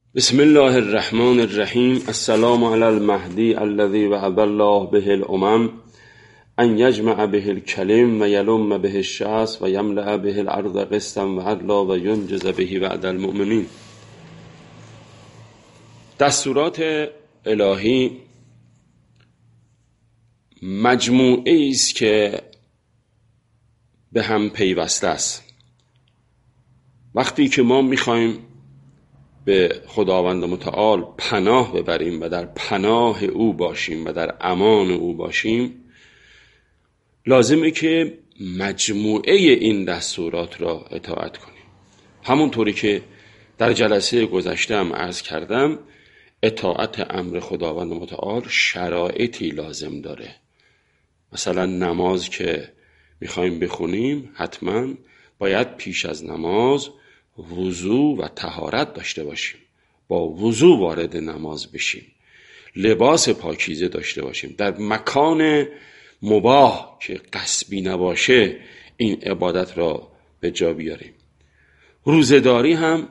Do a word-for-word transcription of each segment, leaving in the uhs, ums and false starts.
بسم الله الرحمن الرحیم. السلام علی المهدی الذی وعد الله به الامم ان یجمع به الکلم و یلم به الشعث و یملأ به الارض قسطا و عدلا و ینجز به وعد المؤمنین. دستورات الهی مجموعه است که به هم پیوسته است. وقتی که ما میخوایم به خداوند متعال پناه ببریم و در پناه او باشیم و در امان او باشیم، لازمه که مجموعه این دستورات را اطاعت کنیم. همونطوری که در جلسه گذشته هم عرض کردم، اطاعت امر خداوند متعال شرایطی لازم داره. مثلا نماز که میخوایم بخونیم، حتما باید پیش از نماز وضو و طهارت داشته باشیم، با وضو وارد نماز بشیم، لباس پاکیزه داشته باشیم، در مکان مباح که غصبی نباشه این عبادت را به جا بیاریم. روزه‌داری هم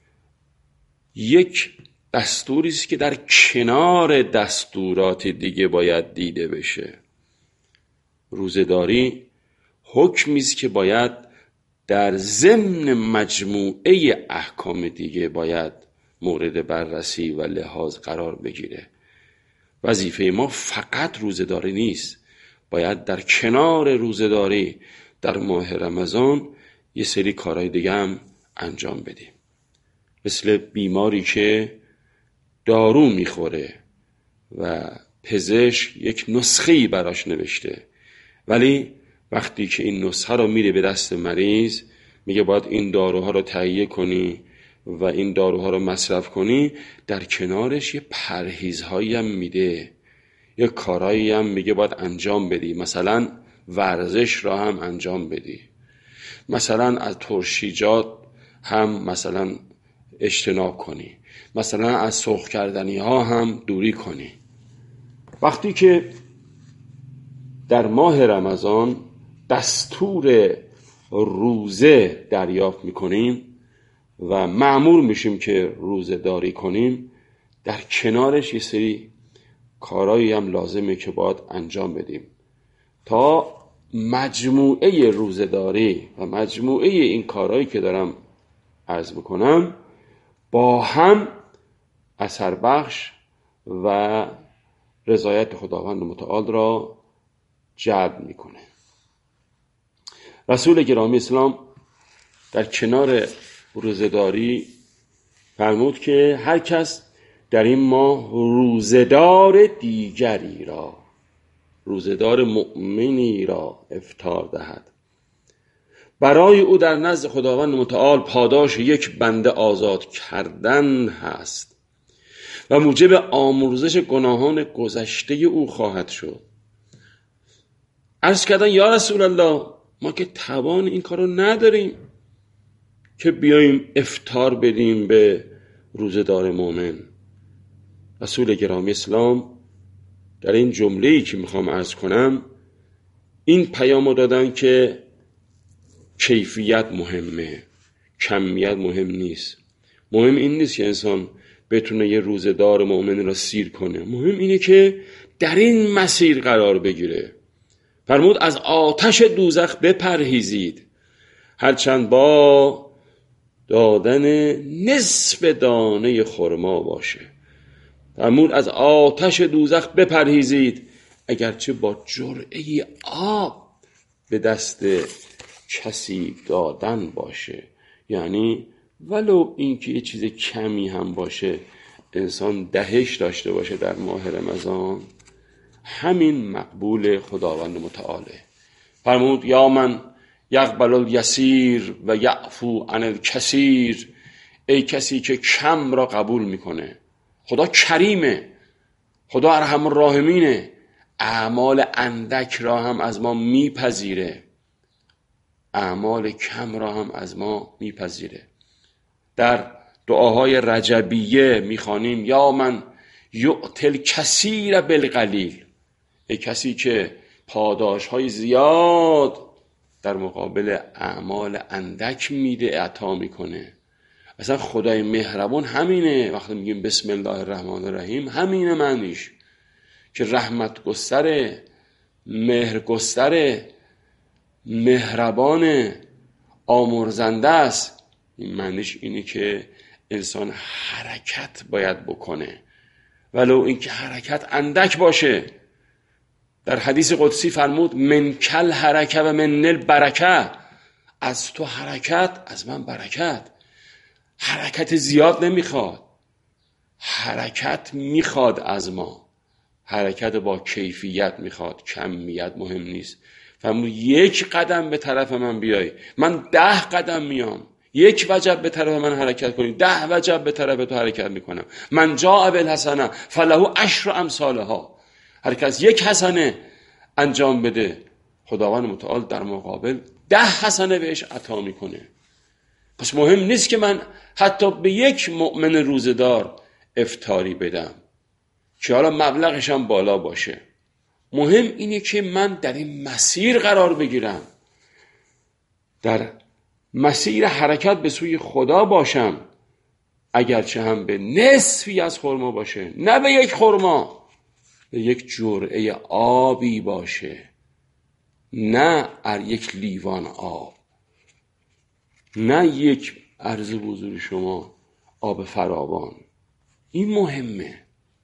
یک دستوری است که در کنار دستورات دیگه باید دیده بشه. روزه‌داری حکمی است که باید در ضمن مجموعه احکام دیگه باید مورد بررسی و لحاظ قرار بگیره. وظیفه ما فقط روزه‌داری نیست، باید در کنار روزه‌داری در ماه رمضان یه سری کارهای دیگه هم انجام بدیم. مثل بیماری که دارو میخوره و پزشک یک نسخه‌ای براش نوشته، ولی وقتی که این نسخه رو میره به دست مریض، میگه باید این داروها رو تهیه کنی و این داروها رو مصرف کنی، در کنارش یه پرهیزهایی هم میده، یه کارهایی هم میگه باید انجام بدی. مثلا ورزش را هم انجام بدی، مثلا از ترشیجات هم مثلا اجتناب کنی، مثلا از سرخ کردنی ها هم دوری کنی. وقتی که در ماه رمضان دستور روزه دریافت میکنیم و مأمور میشیم که روزه داری کنیم، در کنارش یه سری کارهایی هم لازمه که باید انجام بدیم تا مجموعه روزه داری و مجموعه این کارهایی که دارم عرض میکنم با هم اثر بخش و رضایت خداوند متعال را جلب میکنه. رسول گرامی اسلام در کنار روزه‌داری فرمود که هر کس در این ماه روزه‌دار دیگری را، روزه‌دار مؤمنی را افطار دهد، برای او در نزد خداوند متعال پاداش یک بنده آزاد کردن هست و موجب آمرزش گناهان گذشته او خواهد شد. عرض کردن یا رسول الله، ما که توان این کارو نداریم که بیاییم افطار بدیم به روزه‌دار مؤمن. رسول گرامی اسلام در این جمله‌ای که میخوام عرض کنم این پیامو دادن که کیفیت مهمه، کمیت مهم نیست. مهم این نیست که انسان بتونه یه روزه‌دار مؤمن را سیر کنه، مهم اینه که در این مسیر قرار بگیره. فرمود از آتش دوزخ بپرهیزید، هرچند با دادن نصف دانه خرما باشه. فرمود از آتش دوزخ بپرهیزید، اگرچه با جرعه آب به دست کسی دادن باشه. یعنی ولو اینکه یه چیز کمی هم باشه، انسان دهش داشته باشه در ماه رمضان، همین مقبول خداوند متعاله. فرمود یا من یقبل الیسیر و یعفو عن الکثیر، ای کسی که کم را قبول میکنه. خدا کریمه، خدا ارحم الراحمینه، اعمال اندک را هم از ما میپذیره، اعمال کم را هم از ما میپذیره. در دعاهای رجبیه میخوانیم یا من یؤتی الکثیر بالقلیل، ای کسی که پاداش های زیاد در مقابل اعمال اندک میده، عطا میکنه. اصلا خدای مهربان همینه. وقتی میگیم بسم الله الرحمن الرحیم همینه معنیش، که رحمت گستره، مهر گستره، مهربان، آمرزنده است. این معنیش اینه که انسان حرکت باید بکنه، ولو اینکه حرکت اندک باشه. در حدیث قدسی فرمود من کل حرکه و من نل برکه، از تو حرکت از من برکت. حرکت زیاد نمیخواد، حرکت میخواد از ما، حرکت با کیفیت میخواد، کمیت مهم نیست. فرمود یک قدم به طرف من بیای، من ده قدم میام. یک وجب به طرف من حرکت کنی، ده وجب به طرف تو حرکت میکنم. من جاء بالحسنه فله عشر امثالها. هر کس یک حسنه انجام بده، خداوند متعال در مقابل ده حسنه بهش عطا میکنه. پس مهم نیست که من حتی به یک مؤمن روزدار افطاری بدم که حالا مبلغش هم بالا باشه. مهم اینه که من در این مسیر قرار بگیرم، در مسیر حرکت به سوی خدا باشم، اگرچه هم به نصفی از خرما باشه، نه به یک خرما، به یک جرعه آبی باشه، نه یک لیوان آب، نه یک عرض حضور شما آب فراوان. این مهمه.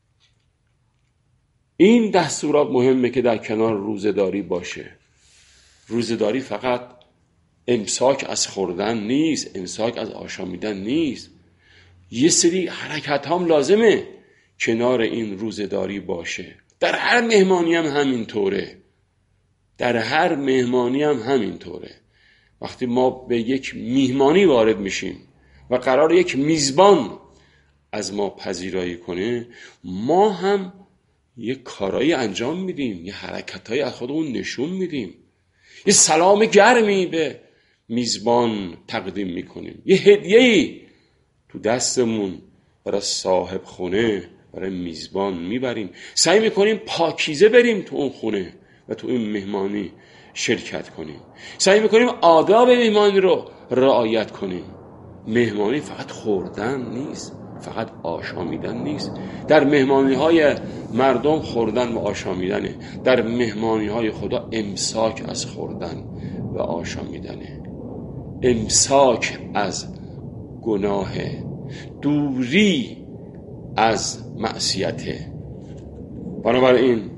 این دستورات مهمه که در کنار روزه‌داری باشه. روزه‌داری فقط امساک از خوردن نیست، امساک از آشامیدن نیست. یه سری حرکت هم لازمه کنار این روزه‌داری باشه. در هر مهمانی هم همین طوره. در هر مهمانی هم همین طوره. وقتی ما به یک میهمانی وارد میشیم و قرار یک میزبان از ما پذیرایی کنه، ما هم یه کارایی انجام میدیم، یه حرکتایی از خودمون نشون میدیم، یه سلام گرمی به میزبان تقدیم میکنیم، یه هدیه‌ای تو دستمون برای صاحب خونه، برای میزبان میبریم. سعی میکنیم پاکیزه بریم تو اون خونه و تو این مهمانی شرکت کنیم. سعی میکنیم آداب مهمانی رو رعایت کنیم. مهمانی فقط خوردن نیست، فقط آشامیدن نیست. در مهمانی های مردم خوردن و آشامیدنه، در مهمانی های خدا امساک از خوردن و آشامیدنه، امساک از گناه، دوری از معصیته. بنابراین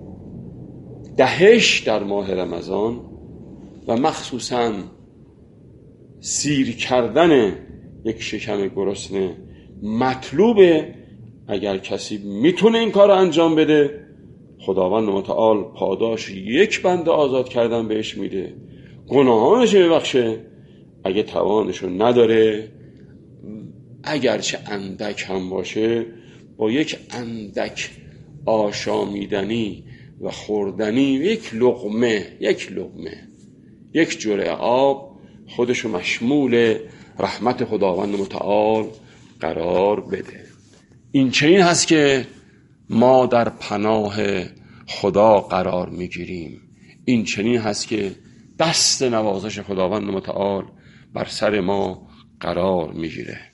دهش در ماه رمضان و مخصوصاً سیر کردن یک شکم گرسنه مطلوبه. اگر کسی میتونه این کار رو انجام بده، خداوند متعال پاداش یک بنده آزاد کردن بهش میده، گناهانش ببخشه. اگه توانشو نداره، اگرچه اندک هم باشه، با یک اندک آشامیدنی و خوردنی، یک لقمه یک لقمه یک جرعه آب، خودشو مشمول رحمت خداوند متعال قرار بده. این چنین هست که ما در پناه خدا قرار میگیریم. این چنین هست که دست نوازش خداوند متعال بر سر ما قرار میگیره.